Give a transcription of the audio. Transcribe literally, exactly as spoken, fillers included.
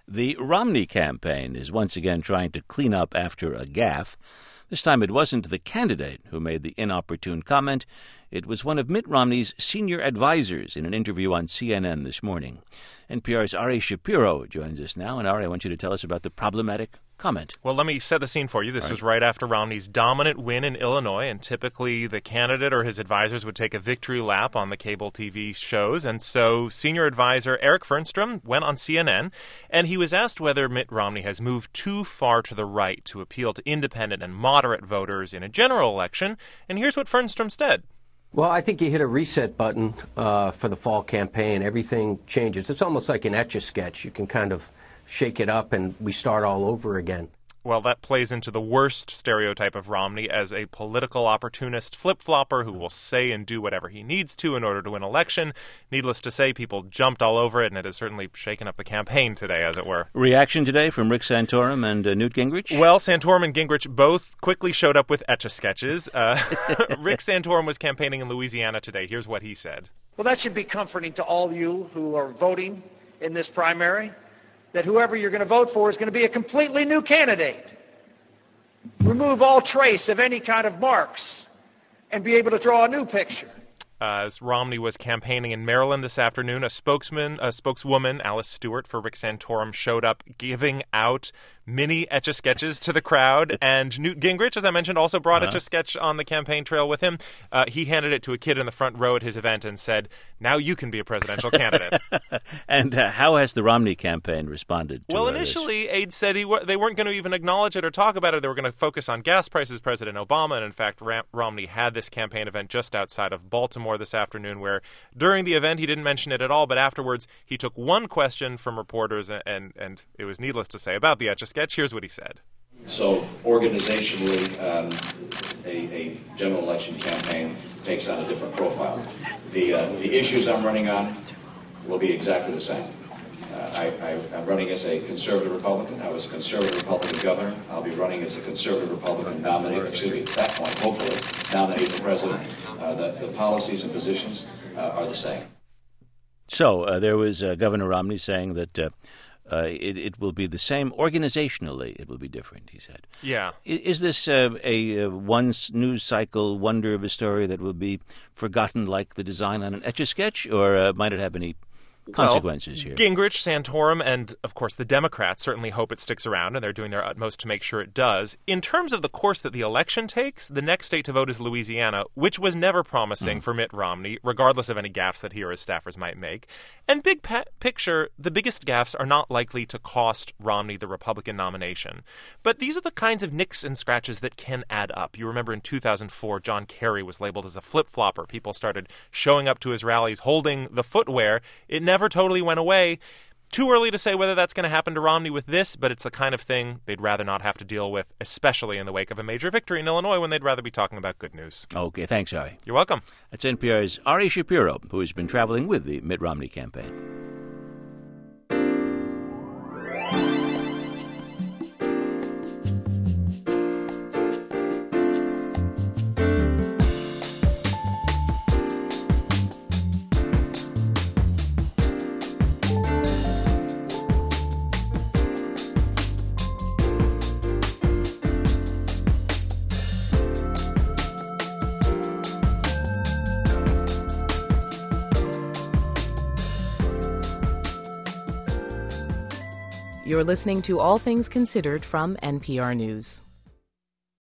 The Romney campaign is once again trying to clean up after a gaffe. This time it wasn't the candidate who made the inopportune comment. It was one of Mitt Romney's senior advisors in an interview on C N N this morning. N P R's Ari Shapiro joins us now. And Ari, I want you to tell us about the problematic comment. Well, let me set the scene for you. This Right. was right after Romney's dominant win in Illinois, and typically the candidate or his advisors would take a victory lap on the cable T V shows. And so senior advisor Eric Fernstrom went on C N N, and he was asked whether Mitt Romney has moved too far to the right to appeal to independent and moderate voters in a general election. And here's what Fernstrom said. Well, I think you hit a reset button uh, for the fall campaign. Everything changes. It's almost like an Etch-a-Sketch. You can kind of shake it up and we start all over again. Well, that plays into the worst stereotype of Romney as a political opportunist flip-flopper who will say and do whatever he needs to in order to win election. Needless to say, people jumped all over it, and it has certainly shaken up the campaign today, as it were. Reaction today from Rick Santorum and uh, Newt Gingrich? Well, Santorum and Gingrich both quickly showed up with Etch-a-Sketches. Uh, Rick Santorum was campaigning in Louisiana today. Here's what he said. Well, that should be comforting to all you who are voting in this primary, that whoever you're going to vote for is going to be a completely new candidate. Remove all trace of any kind of marks and be able to draw a new picture. Uh, as Romney was campaigning in Maryland this afternoon, a spokesman, a spokeswoman, Alice Stewart for Rick Santorum, showed up giving out mini Etch-a-Sketches to the crowd. And Newt Gingrich, as I mentioned, also brought uh-huh. Etch-a-Sketch on the campaign trail with him. Uh, he handed it to a kid in the front row at his event and said, "Now you can be a presidential candidate." And uh, how has the Romney campaign responded to Well, uh, initially, this? aides said he w- they weren't going to even acknowledge it or talk about it. They were going to focus on gas prices, President Obama. And in fact, Ram- Romney had this campaign event just outside of Baltimore this afternoon, where during the event he didn't mention it at all, but afterwards he took one question from reporters, and, and, and it was needless to say about the Etch-a-Sketch. Here's what he said. So organizationally, um, a, a general election campaign takes on a different profile. The, uh, the issues I'm running on will be exactly the same. Uh, I, I, I'm running as a conservative Republican. I was a conservative Republican governor. I'll be running as a conservative Republican nominee, excuse me, at that point, hopefully, nominate for president. Uh, the, the policies and positions uh, are the same. So uh, there was uh, Governor Romney saying that uh, uh, it, it will be the same organizationally. It will be different, he said. Yeah. Is, is this uh, a uh, one news cycle wonder of a story that will be forgotten like the design on an Etch-a-Sketch, or uh, might it have any consequences well, here? Gingrich, Santorum, and, of course, the Democrats certainly hope it sticks around, and they're doing their utmost to make sure it does. In terms of the course that the election takes, the next state to vote is Louisiana, which was never promising mm. for Mitt Romney, regardless of any gaffes that he or his staffers might make. And big pa- picture, the biggest gaffes are not likely to cost Romney the Republican nomination. But these are the kinds of nicks and scratches that can add up. You remember in two thousand four, John Kerry was labeled as a flip-flopper. People started showing up to his rallies holding the footwear. It never Never totally went away. Too early to say whether that's going to happen to Romney with this, but it's the kind of thing they'd rather not have to deal with, especially in the wake of a major victory in Illinois when they'd rather be talking about good news. Okay, thanks, Ari. You're welcome. That's N P R's Ari Shapiro, who has been traveling with the Mitt Romney campaign. You're listening to All Things Considered from N P R News.